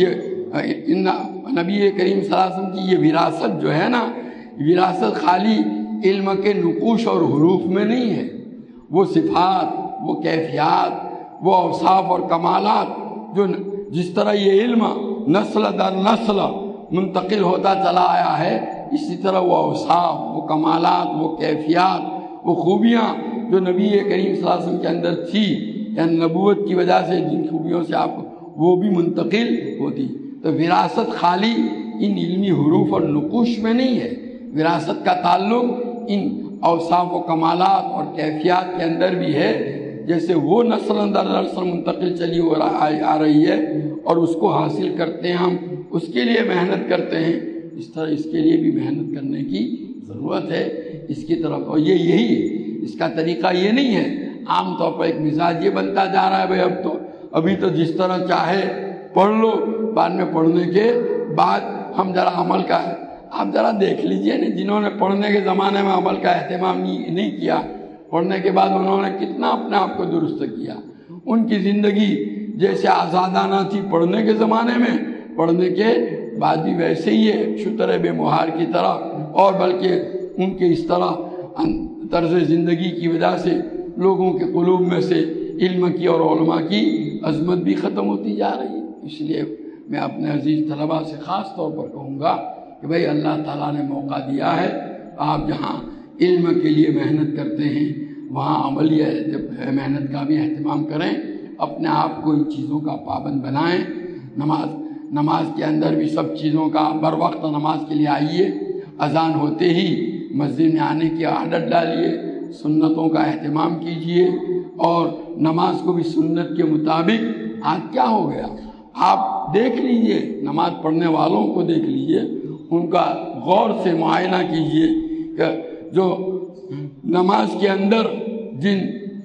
نبی کریم صلی اللہ علیہ وسلم کی یہ وراثت جو ہے نا، وراثت خالی علم کے نقوش اور حروف میں نہیں ہے، وہ صفات، وہ کیفیات، وہ اوصاف اور کمالات جو جس طرح یہ علم نسل در نسل منتقل ہوتا چلا آیا ہے، اسی طرح وہ اوصاف، وہ کمالات، وہ کیفیات، وہ خوبیاں جو نبی کریم صلی اللہ علیہ وسلم کے اندر تھی، یعنی نبوت کی وجہ سے جن خوبیوں سے آپ وہ بھی منتقل ہوتی۔ تو وراثت خالی ان علمی حروف اور نقوش میں نہیں ہے، وراثت کا تعلق ان اوصاف و کمالات اور کیفیات کے اندر بھی ہے۔ جیسے وہ نسل در نسل منتقل چلی آ رہی ہے اور اس کو حاصل کرتے ہیں ہم، اس کے لیے محنت کرتے ہیں، اس طرح اس کے لیے بھی محنت کرنے کی ضرورت ہے اس کی طرف۔ اور یہی ہے، اس کا طریقہ یہ نہیں ہے عام طور پر ایک مزاج یہ بنتا جا رہا ہے بھائی ابھی تو جس طرح چاہے پڑھ لو، بعد میں پڑھنے کے بعد ہم ذرا عمل کا ہے۔ آپ ذرا دیکھ لیجئے نا، جنہوں نے پڑھنے کے زمانے میں عمل کا اہتمام نہیں کیا، پڑھنے کے بعد انہوں نے کتنا اپنے آپ کو درست کیا۔ ان کی زندگی جیسے آزادانہ تھی پڑھنے کے زمانے میں، پڑھنے کے بعد بھی ویسے ہی ہے، شتر بے مہار کی طرح، اور بلکہ ان کے اس طرح طرز زندگی کی وجہ سے لوگوں کے قلوب میں سے علم کی اور علماء کی عظمت بھی ختم ہوتی جا رہی ہے۔ اس لیے میں اپنے عزیز طلباء سے خاص طور پر کہوں گا کہ بھائی اللہ تعالیٰ نے موقع دیا ہے، آپ جہاں علم کے لیے محنت کرتے ہیں وہاں عملی محنت کا بھی اہتمام کریں، اپنے آپ کو ان چیزوں کا پابند بنائیں۔ نماز کے اندر بھی سب چیزوں کا بر وقت نماز کے لیے آئیے، اذان ہوتے ہی مسجد میں آنے کی عادت ڈالیے، سنتوں کا اہتمام کیجیے، اور نماز کو بھی سنت کے مطابق۔ آج کیا ہو گیا، آپ دیکھ لیجئے نماز پڑھنے والوں کو دیکھ لیجئے، ان کا غور سے معائنہ کیجئے کہ جو نماز کے اندر جن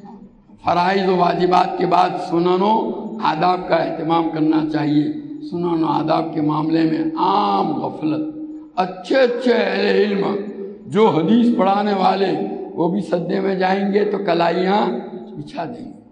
فرائض و واجبات کے بعد سنن و آداب کا اہتمام کرنا چاہیے، سنن و آداب کے معاملے میں عام غفلت۔ اچھے اہل علم جو حدیث پڑھانے والے وہ بھی سجدے میں جائیں گے تو کلائیاں بچھا دیں گے۔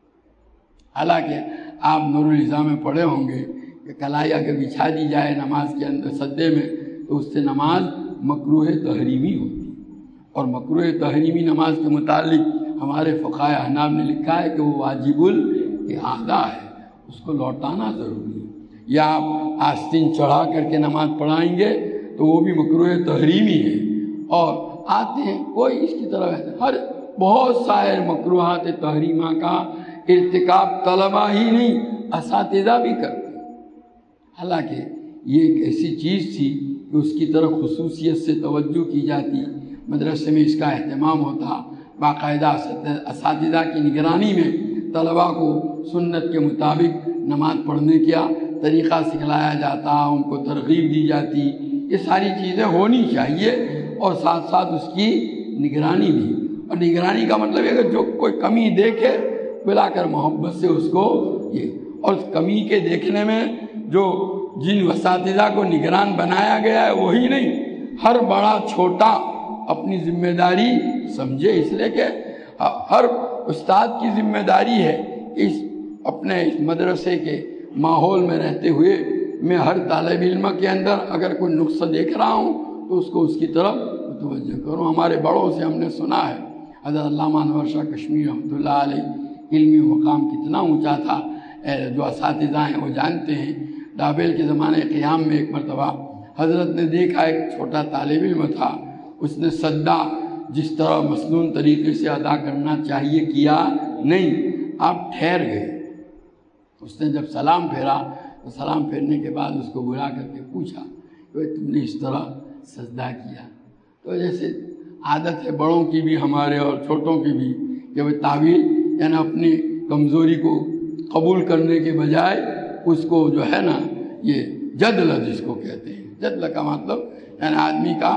حالانکہ آپ نور الہدایہ میں پڑھے ہوں گے کہ کلائی اگر بچھا دی جائے نماز کے اندر سجدے میں تو اس سے نماز مکروہ تحریمی ہوتی ہے، اور مکروہ تحریمی نماز کے متعلق ہمارے فقہائے احناف نے لکھا ہے کہ وہ واجب الاعادہ ہے، اس کو لوٹانا ضروری ہے۔ یا آپ آستین چڑھا کر کے نماز پڑھائیں گے تو وہ بھی مکروہ تحریمی ہے، اور آتے ہیں کوئی اس کی طرح ہر بہت سارے مکروہات تحریمہ کا ارتکاب طلبہ ہی نہیں اساتذہ بھی کرتے ہیں۔ حالانکہ یہ ایک ایسی چیز تھی کہ اس کی طرف خصوصیت سے توجہ کی جاتی، مدرسے میں اس کا اہتمام ہوتا، باقاعدہ اساتذہ کی نگرانی میں طلبہ کو سنت کے مطابق نماز پڑھنے کا طریقہ سکھلایا جاتا، ان کو ترغیب دی جاتی۔ یہ ساری چیزیں ہونی چاہیے، اور ساتھ ساتھ اس کی نگرانی بھی۔ اور نگرانی کا مطلب ہے کہ جو کوئی کمی دیکھے بلا کر محبت سے اس کو اور اس کمی کے دیکھنے میں جو جن اساتذہ کو نگران بنایا گیا ہے وہی نہیں، ہر بڑا چھوٹا اپنی ذمہ داری سمجھے، اس لیے کہ ہر استاد کی ذمہ داری ہے اس اپنے اس مدرسے کے ماحول میں رہتے ہوئے میں ہر طالب علم کے اندر اگر کوئی نقص دیکھ رہا ہوں تو اس کو اس کی طرف متوجہ کروں۔ ہمارے بڑوں سے ہم نے سنا ہے، حضرت علامہ انور شاہ کشمیری رحمۃ اللہ علیہ علمی مقام کتنا اونچا تھا، جو اساتذہ ہیں وہ جانتے ہیں۔ ڈابیل کے زمانے قیام میں ایک مرتبہ حضرت نے دیکھا ایک چھوٹا طالب علم تھا، اس نے سجدہ جس طرح مسنون طریقے سے ادا کرنا چاہیے کیا نہیں، آپ ٹھہر گئے۔ اس نے جب سلام پھیرا تو سلام پھیرنے کے بعد اس کو بلا کر کے پوچھا کہ تم نے اس طرح سجدہ کیا؟ تو جیسے عادت ہے بڑوں کی بھی ہمارے اور چھوٹوں کی بھی کہ وہ تعویل یعنی اپنی کمزوری کو قبول کرنے کے بجائے اس کو جو ہے نا یہ جدل جس کو کہتے ہیں، جدل کا مطلب یعنی آدمی کا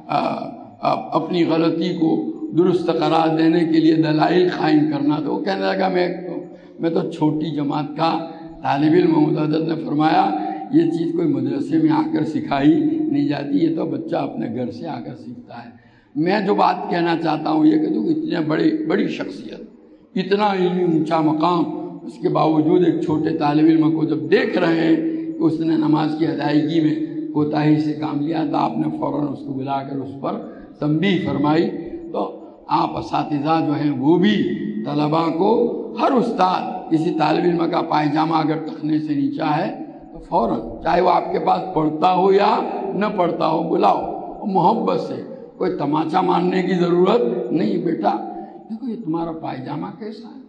اپنی غلطی کو درست قرار دینے کے لیے دلائل قائم کرنا۔ تو وہ کہنے لگا میں تو چھوٹی جماعت کا طالب علم ہوں۔ حضرت نے فرمایا یہ چیز کوئی مدرسے میں آ کر سکھائی نہیں جاتی، یہ تو بچہ اپنے گھر سے آ کر سیکھتا ہے۔ میں جو بات کہنا چاہتا ہوں یہ کہ اتنے بڑی شخصیت، اتنا علمی اونچا مقام اس کے باوجود ایک چھوٹے طالب علم کو جب دیکھ رہے ہیں کہ اس نے نماز کی ادائیگی میں کوتاہی سے کام لیا تو آپ نے فوراً اس کو بلا کر اس پر تنبیہ فرمائی. تو آپ اساتذہ جو ہیں وہ بھی طلباء کو، ہر استاد کسی طالب علم کا پائجامہ اگر ٹخنے سے نیچا ہے تو فوراً، چاہے وہ آپ کے پاس پڑھتا ہو یا نہ پڑھتا ہو، بلاؤ اور محبت سے. کوئی تماچا مارنے کی ضرورت نہیں. بیٹا دیکھو یہ تمہارا پائجامہ کیسا ہے،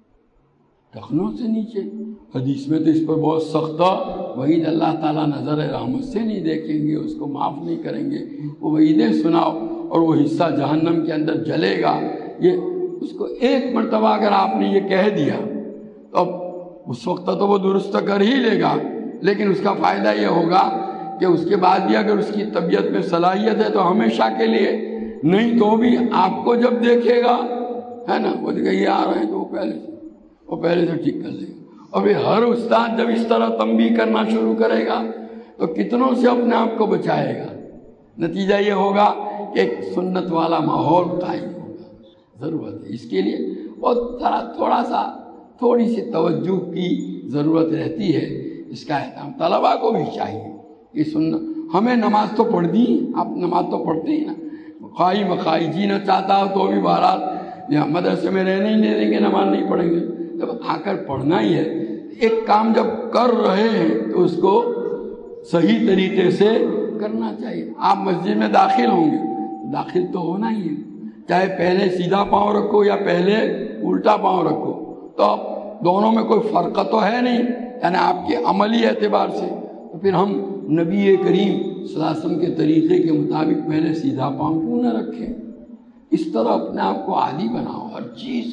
ٹخنوں سے نیچے. حدیث میں تو اس پر بہت سخت وعید، اللہ تعالیٰ نظر رحمت سے نہیں دیکھیں گے، اس کو معاف نہیں کریں گے. وہ وعیدیں سناؤ اور وہ حصہ جہنم کے اندر جلے گا. یہ اس کو ایک مرتبہ اگر آپ نے یہ کہہ دیا تو اب اس وقت تو وہ درست کر ہی لے گا، لیکن اس کا فائدہ یہ ہوگا کہ اس کے بعد بھی اگر اس کی طبیعت میں صلاحیت ہے تو ہمیشہ کے لیے، نہیں تو بھی آپ کو جب دیکھے گا ہے نا، وہ دیکھے یہ آ رہے ہیں تو وہ پہلے سے ٹھیک کر لے گا. اور پھر ہر استاد جب اس طرح تنبیہ کرنا شروع کرے گا تو کتنوں سے اپنے آپ کو بچائے گا. نتیجہ یہ ہوگا کہ ایک سنت والا ماحول قائم ہوگا. ضرورت ہے اس کے لیے بہت تھوڑی سی توجہ کی ضرورت رہتی ہے. اس کا اہتمام طلباء کو بھی چاہیے. یہ سنت، ہمیں نماز تو پڑھ دی، آپ نماز تو پڑھتے ہی نا، مخائی جینا چاہتا ہو تو بھی بہرحال یا مدرسے میں رہنے ہی نہیں دیں گے، نماز نہیں پڑھیں گے. جب آ کر پڑھنا ہی ہے، ایک کام جب کر رہے ہیں تو اس کو صحیح طریقے سے کرنا چاہیے. آپ مسجد میں داخل ہوں گے، داخل تو ہونا ہی ہے، چاہے پہلے سیدھا پاؤں رکھو یا پہلے الٹا پاؤں رکھو، تو دونوں میں کوئی فرق تو ہے نہیں، یعنی آپ کے عملی اعتبار سے. تو پھر ہم نبی کریم صلی اللہ علیہ وسلم کے طریقے کے مطابق پہلے سیدھا پاؤں کیوں نہ رکھیں. اس طرح اپنے آپ کو عادی بناؤ ہر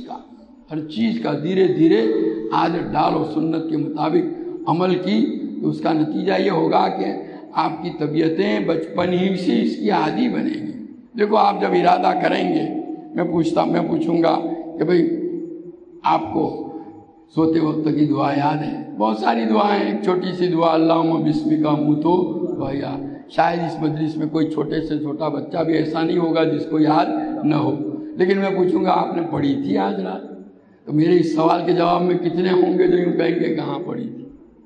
چیز کا دھیرے دھیرے عادت ڈالو سنت کے مطابق عمل کی. تو اس کا نتیجہ یہ ہوگا کہ آپ کی طبیعتیں بچپن ہی سے اس کی عادی بنیں گی. دیکھو آپ جب ارادہ کریں گے، میں پوچھوں گا کہ بھئی آپ کو سوتے وقت کی دعا یاد ہے؟ بہت ساری دعائیں، ایک چھوٹی سی دعا اللہم بسمک موتو وحیا. شاید اس مجلس میں کوئی چھوٹے سے چھوٹا بچہ بھی ایسا نہیں ہوگا جس کو یاد نہ ہو، لیکن میں پوچھوں گا آپ نے پڑھی تھی آج رات؟ تو میرے اس سوال کے جواب میں کتنے ہوں گے جو یوں کہیں گے کہاں پڑھی تھی؟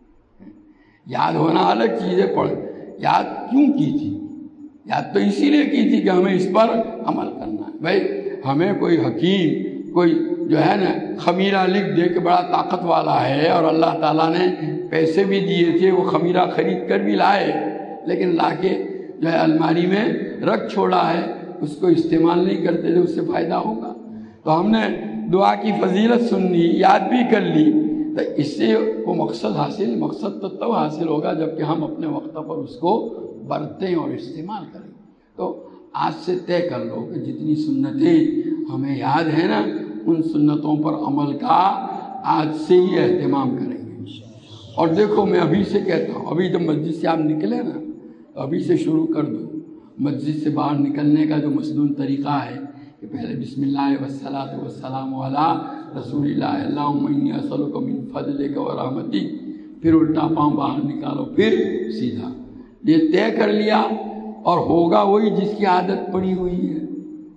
یاد ہونا الگ چیز ہے، یاد کیوں کی تھی؟ یاد تو اسی لیے کی تھی کہ ہمیں اس پر عمل کرنا ہے. بھائی ہمیں کوئی حکیم، کوئی جو ہے نا خمیرہ لکھ دے کہ بڑا طاقت والا ہے اور اللہ تعالیٰ نے پیسے بھی دیے تھے، وہ خمیرہ خرید کر بھی لائے، لیکن لا کے جو ہے الماری میں رکھ چھوڑا ہے، اس کو استعمال نہیں کرتے تھے، اس سے فائدہ ہوگا. تو ہم نے دعا کی فضیلت سننی، یاد بھی کر لی، تو اس سے وہ مقصد تو تب حاصل ہوگا جب کہ ہم اپنے وقت پر اس کو برتیں اور استعمال کریں. تو آج سے طے کر لو کہ جتنی سنتیں ہمیں یاد ہیں نا، ان سنتوں پر عمل کا آج سے ہی اہتمام کریں گے. اور دیکھو میں ابھی سے کہتا ہوں، ابھی جب مسجد سے آپ نکلے نا تو ابھی سے شروع کر دو. مسجد سے باہر نکلنے کا جو مسنون طریقہ ہے کہ پہلے بسم اللہ والصلاۃ والسلام علی رسول اللہ اللہم انی اسألک من فضلک و رحمتک، پھر الٹا پاؤں باہر نکالو، پھر سیدھا. یہ طے کر لیا اور ہوگا وہی جس کی عادت پڑی ہوئی ہے،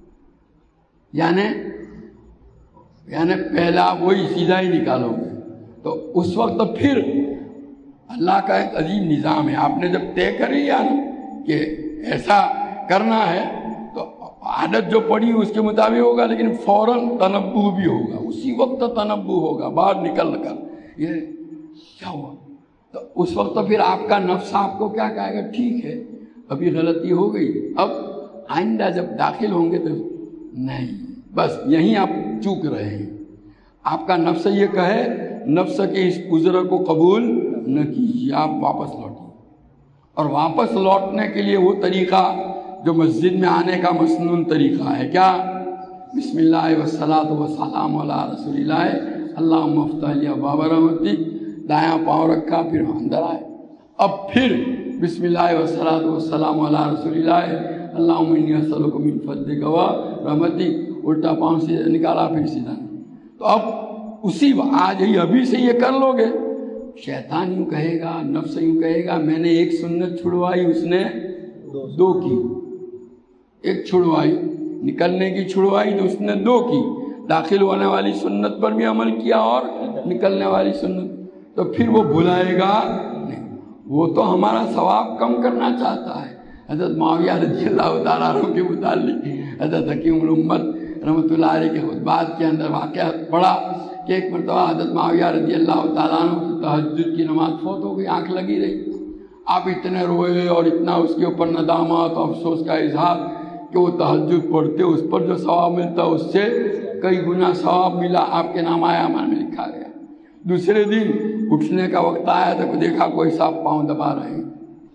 یعنی پہلا وہی سیدھا ہی نکالو گے. تو اس وقت پھر اللہ کا ایک عظیم نظام ہے. آپ نے جب طے کر لیا نا کہ ایسا کرنا ہے تو عادت جو پڑی اس کے مطابق ہوگا، لیکن فوراً تنبہ بھی ہوگا، اسی وقت تنبہ ہوگا باہر نکل کر یہ کیا ہوا. تو اس وقت پھر آپ کا نفس آپ کو کیا کہے گا؟ ٹھیک ہے ابھی غلطی ہو گئی، اب آئندہ جب داخل ہوں گے تو نہیں، بس یہیں آپ چوک رہے ہیں. آپ کا نفس یہ کہے، نفس کے اس عذر کو قبول نہ کیجیے، آپ واپس لوٹیں. اور واپس لوٹنے کے لیے وہ طریقہ جو مسجد میں آنے کا مسنون طریقہ ہے، کیا؟ بسم اللہ والصلاۃ والسلام علی رسول اللہ اللہم افتح لی ابواب رحمتک، دایاں پاؤں رکھا، پھر اندر آئے. اب پھر بسم اللہ والصلاۃ والسلام علی رسول اللہ اللہم انی اسألک من فضلک و رحمتک، الٹا پاؤں سے نکالا، پھر سیدھا. تو اب اسی آج ہی ابھی سے یہ کر لو گے. شیطان یوں کہے گا، نفس یوں کہے گا میں نے ایک سنت چھڑوائی، اس نے دو کی. ایک چھڑوائی، نکلنے کی چھڑوائی تو اس نے دو کی. داخل ہونے والی سنت پر بھی عمل کیا اور نکلنے والی سنت، تو پھر وہ بھلائے گا نہیں، وہ تو ہمارا ثواب کم کرنا چاہتا ہے۔ حضرت معاویہ رضی اللہ تعالیٰ عنہ کے متعلق حضرت حکیم الامت رحمۃ اللہ علیہ کے خطبات کے اندر واقعہ پڑھا کہ ایک مرتبہ حضرت معاویہ رضی اللہ تعالیٰ عنہ کی تہجد کی نماز فوت ہو گئی، آنکھ لگی رہی، آپ اتنے روئے اور اتنا اس کے اوپر ندامت اور افسوس کا اظہار کہ وہ تہجد پڑھتے اس پر جو ثواب ملتا اس سے کئی گنا ثواب ملا، آپ کے نام اعمال میں لکھا گیا۔ دوسرے دن اٹھنے کا وقت آیا تو دیکھا کوئی صاحب پاؤں دبا رہے ہیں،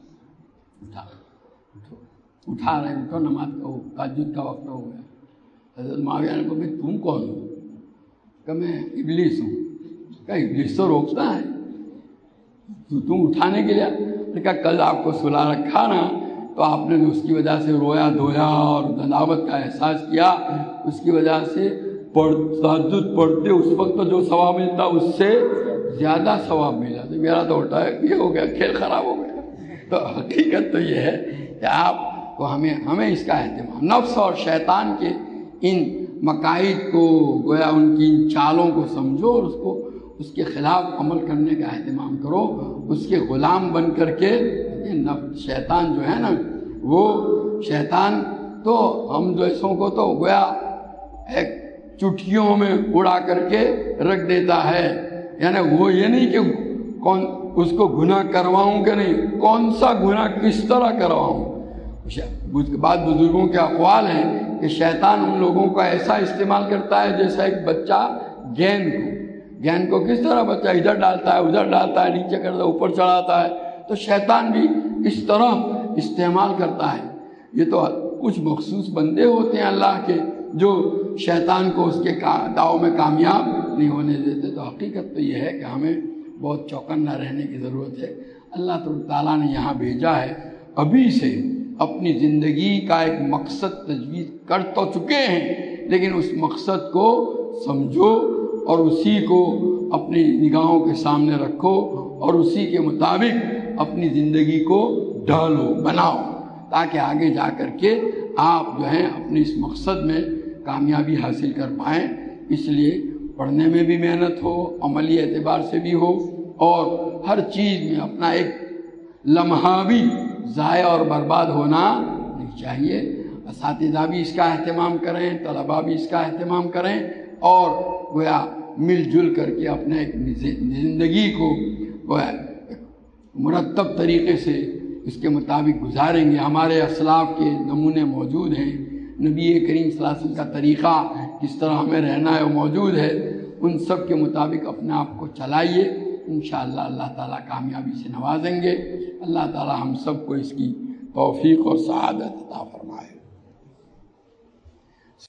اٹھا رہے ہیں، اٹھو نماز کا تہجد کا وقت ہو گیا۔ حضرت معاویہ نے کہا تم کون ہو؟ کہ میں ابلیس ہوں۔ کہا ابلیس تو روکتا ہے، تو تم اٹھانے کے لیے؟ کہا کل آپ کو سلا رکھا نا، تو آپ نے اس کی وجہ سے رویا دھویا اور ندامت کا احساس کیا، اس کی وجہ سے تہجد پڑھتے اس وقت تو جو ثواب ملتا اس سے زیادہ ثواب ملا، تو میرا تو الٹا ہے، یہ ہو گیا، کھیل خراب ہو گیا۔ تو حقیقت تو یہ ہے کہ آپ کو ہمیں اس کا اہتمام، نفس اور شیطان کے ان مقاصد کو گویا ان کی ان چالوں کو سمجھو اور اس کے خلاف عمل کرنے کا اہتمام کرو، اس کے غلام بن کر کے۔ شیطان جو ہے نا، وہ شیطان تو ہم جیسوں کو تو گویا ایک چٹکیوں میں اڑا کر کے رکھ دیتا ہے، یعنی وہ یہ نہیں کہ کون اس کو گناہ کرواؤں کہ نہیں، کون سا گناہ کس طرح کرواؤں۔ بعض بزرگوں کے اقوال ہیں کہ شیطان ان لوگوں کا ایسا استعمال کرتا ہے جیسا ایک بچہ گیند کو کس طرح بچہ ادھر ڈالتا ہے ادھر ڈالتا ہے، نیچے کرتا ہے اوپر چڑھاتا ہے، تو شیطان بھی اس طرح استعمال کرتا ہے۔ یہ تو کچھ مخصوص بندے ہوتے ہیں اللہ کے جو شیطان کو اس کے داؤ میں کامیاب نہیں ہونے دیتے۔ تو حقیقت تو یہ ہے کہ ہمیں بہت چوکنا رہنے کی ضرورت ہے۔ اللہ تعالیٰ نے یہاں بھیجا ہے، ابھی سے اپنی زندگی کا ایک مقصد تجویز کر تو چکے ہیں، لیکن اس مقصد کو سمجھو اور اسی کو اپنی نگاہوں کے سامنے رکھو اور اسی کے مطابق اپنی زندگی کو ڈھالو، بناؤ، تاکہ آگے جا کر کے آپ جو ہیں اپنے اس مقصد میں کامیابی حاصل کر پائیں۔ اس لیے پڑھنے میں بھی محنت ہو، عملی اعتبار سے بھی ہو، اور ہر چیز میں اپنا ایک لمحہ بھی ضائع اور برباد ہونا نہیں چاہیے۔ اساتذہ بھی اس کا اہتمام کریں، طلباء بھی اس کا اہتمام کریں، اور گویا مل جل کر کے اپنے ایک زندگی کو گویا مرتب طریقے سے اس کے مطابق گزاریں گے۔ ہمارے اسلاف کے نمونے موجود ہیں، نبی کریم صلی اللہ علیہ وسلم کا طریقہ کس طرح ہمیں رہنا ہے وہ موجود ہے، ان سب کے مطابق اپنے آپ کو چلائیے، انشاءاللہ اللہ تعالیٰ کامیابی سے نوازیں گے۔ اللہ تعالیٰ ہم سب کو اس کی توفیق اور سعادت عطا فرمائے۔